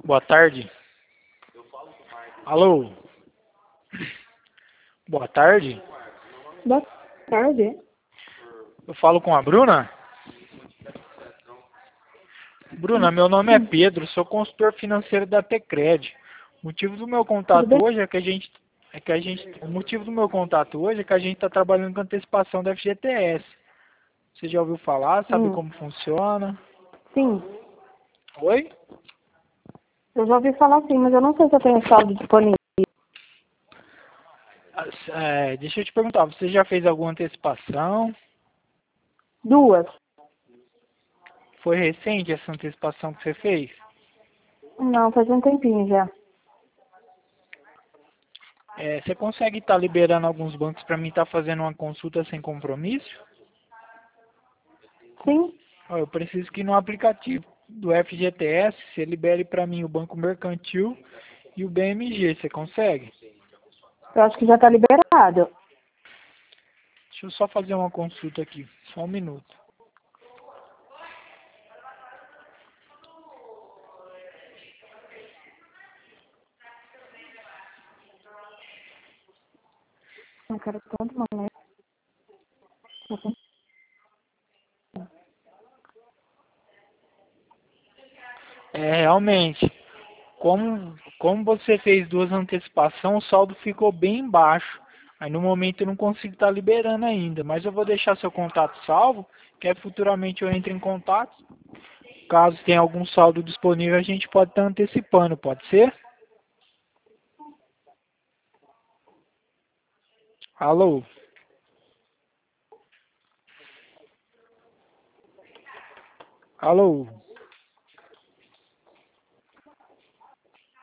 Boa tarde. Alô? Boa tarde. Boa tarde. Eu falo com a Bruna? Bruna, meu nome é Pedro, sou consultor financeiro da Tecred. O motivo do meu Tudo contato bem? hoje o motivo do meu contato hoje é que a gente está trabalhando com antecipação da FGTS. Você já ouviu falar? Sabe como funciona? Sim, Oi? eu já ouvi falar sim, mas eu não sei se eu tenho saldo disponível. Deixa eu te perguntar, você já fez alguma antecipação? Duas? Foi recente essa antecipação que você fez? Não, faz um tempinho já. Você consegue estar liberando alguns bancos para mim estar fazendo uma consulta sem compromisso? Sim, Ó, eu preciso que no aplicativo do FGTS você libere para mim o Banco Mercantil e o BMG. Você consegue? eu acho que já está liberado. Deixa eu só fazer uma consulta aqui. Só um minuto. Eu quero tanto momento. Realmente, como você fez duas antecipações, o saldo ficou bem baixo. Aí no momento eu não consigo estar liberando ainda, mas eu vou deixar seu contato salvo, que aí futuramente eu entre em contato. Caso tenha algum saldo disponível, a gente pode estar antecipando, pode ser? Alô? Alô?